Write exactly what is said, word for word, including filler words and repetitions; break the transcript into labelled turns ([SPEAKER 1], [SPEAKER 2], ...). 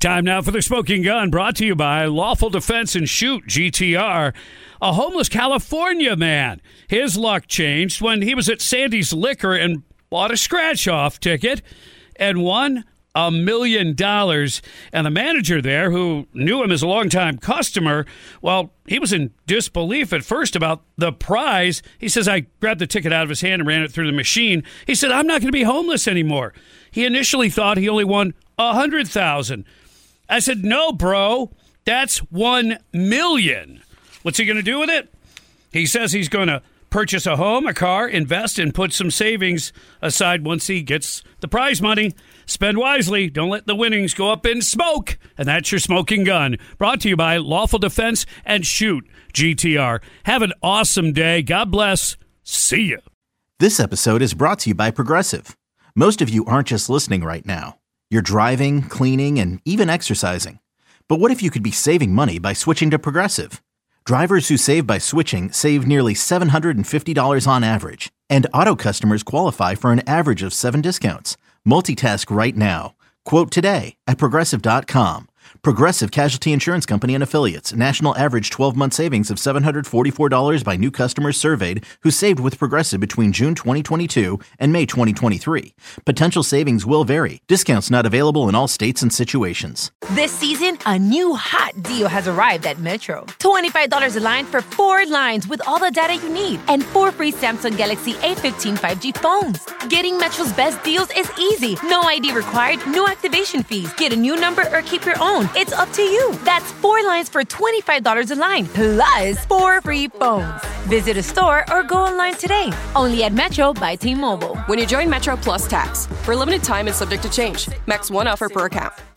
[SPEAKER 1] Time now for the Smoking Gun, brought to you by Lawful Defense and Shoot, G T R. A homeless California man. His luck changed when he was at Sandy's Liquor and bought a scratch-off ticket and won a million dollars. And the manager there, who knew him as a longtime customer, well, he was in disbelief at first about the prize. He says, I grabbed the ticket out of his hand and ran it through the machine. He said, I'm not going to be homeless anymore. He initially thought he only won one hundred thousand dollars. I said, no, bro, that's one million dollars. What's he going to do with it? He says he's going to purchase a home, a car, invest, and put some savings aside once he gets the prize money. Spend wisely. Don't let the winnings go up in smoke. And that's your Smoking Gun. Brought to you by Lawful Defense and Shoot, G T R. Have an awesome day. God bless. See ya.
[SPEAKER 2] This episode is brought to you by Progressive. Most of you aren't just listening right now. You're driving, cleaning, and even exercising. But what if you could be saving money by switching to Progressive? Drivers who save by switching save nearly seven hundred fifty dollars on average. And auto customers qualify for an average of seven discounts. Multitask right now. Quote today at Progressive dot com. Progressive Casualty Insurance Company and Affiliates. National average twelve-month savings of seven hundred forty-four dollars by new customers surveyed who saved with Progressive between June twenty twenty-two and May twenty twenty-three. Potential savings will vary. Discounts not available in all states and situations.
[SPEAKER 3] This season, a new hot deal has arrived at Metro. twenty-five dollars a line for four lines with all the data you need and four free Samsung Galaxy A fifteen five G phones. Getting Metro's best deals is easy. No I D required, no activation fees. Get a new number or keep your own. It's up to you. That's four lines for twenty-five dollars a line, plus four free phones. Visit a store or go online today. Only at Metro by T-Mobile.
[SPEAKER 4] When you join Metro Plus Tax. For a limited time and subject to change. Max one offer per account.